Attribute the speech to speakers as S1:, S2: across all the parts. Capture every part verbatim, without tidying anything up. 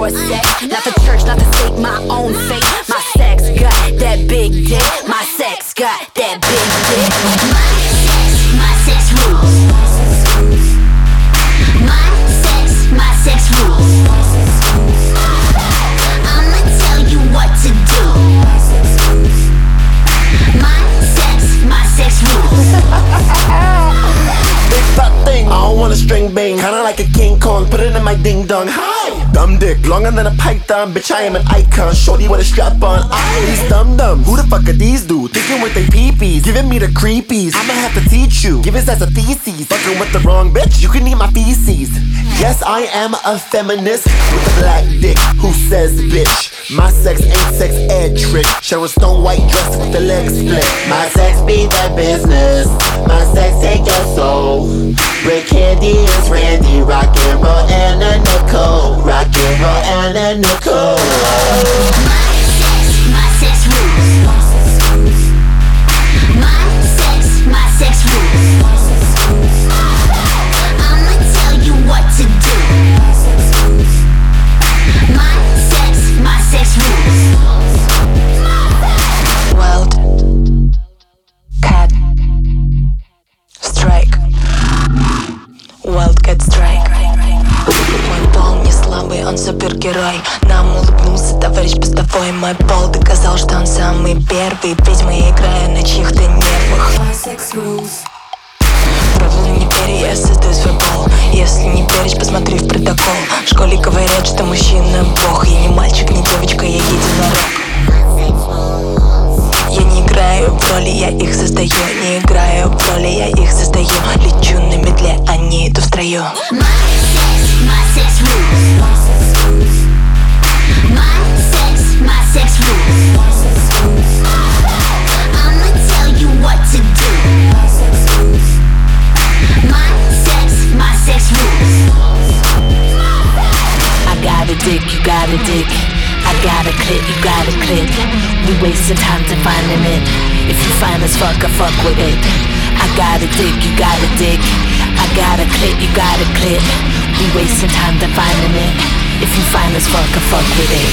S1: for sex, not for church, not to state my own fate. My sex got that big dick. My sex got that big dick. My sex, my sex rules. My sex, my sex rules. I'ma tell you what to do. My sex, my sex rules.
S2: Big fat thing, I don't want a string bang. Kinda like a King Kong, put it in my ding dong. Hi! Dumb dick, longer than a python. Bitch, I am an icon. Shorty with a strap on. Aye, these dum dums. Who the fuck are these dudes? Thinking with they peepees, giving me the creepies. I'ma have to teach you. Give us as a thesis. Fucking with the wrong bitch, you can eat my feces. Yes, I am a feminist with a black dick. Who says bitch? My sex ain't sex ed trick. Sharon Stone white dress with the legs split. My sex be that business. My sex take your soul. Rick Candy is Randy. Rock and roll and a Nicole. Rock and roll and a Nicole.
S1: My sex, my sex rules. My sex, my sex rules. I'ma tell you what to do. My sex, my sex rules.
S3: Wild Cat Strike. Wildcat Strike. Мой пол не слабый, он супергерой. Нам улыбнулся товарищ постовой. Мой пол доказал, что он самый первый. Ведьма, я играю на чьих-то нервах. Правила не верь, я создаю свой пол. Если не веришь, посмотри в протокол. В школе говорят, что мужчина бог. Я не мальчик, не девочка, я единорог. Я не играю в роли, я их создаю. Не играю в роли, я их создаю. Лечу на метле, а не иду в строю.
S1: My sex, my sex rules. My sex, my sex rules. I'ma tell you what to do. My sex, my sex rules. I got a dick, you got a dick. I got a clit, you got a clit. We wasting time to finding it. If you find us, fuck, I fuck with it. I got a dick, you got a dick. I got a clit, you got a clit. We wasting time to finding it. If you find us, fuck, I fuck with it.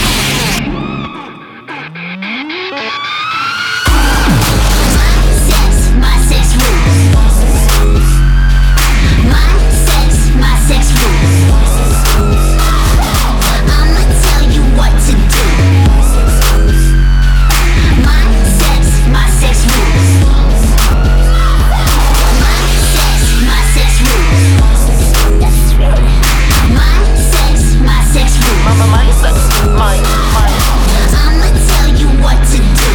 S1: My sex, my sex rules. My sex, my sex rules. I'ma tell you what to do. My sex, my sex rules. My sex, my sex rules. That's right. My sex, my sex rules.
S3: Mama, my sex, my, my.
S1: I'ma tell you what to do.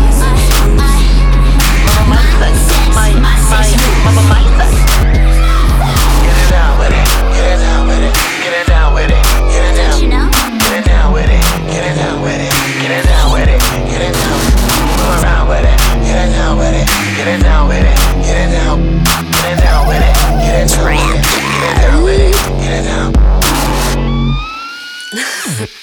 S3: Mama, my sex, my,
S1: my sex
S3: my.
S1: rules.
S3: Mama, my sex.
S4: Get it down with it, get it down with it, get it down with it, get it down.
S1: You know?
S4: Get it down with it, get it down with it, get it down with it, get it down. Move around with it, get it down with it, get it down with it, get it down. Get it down with it, get it down with it, get it down with it, get it down.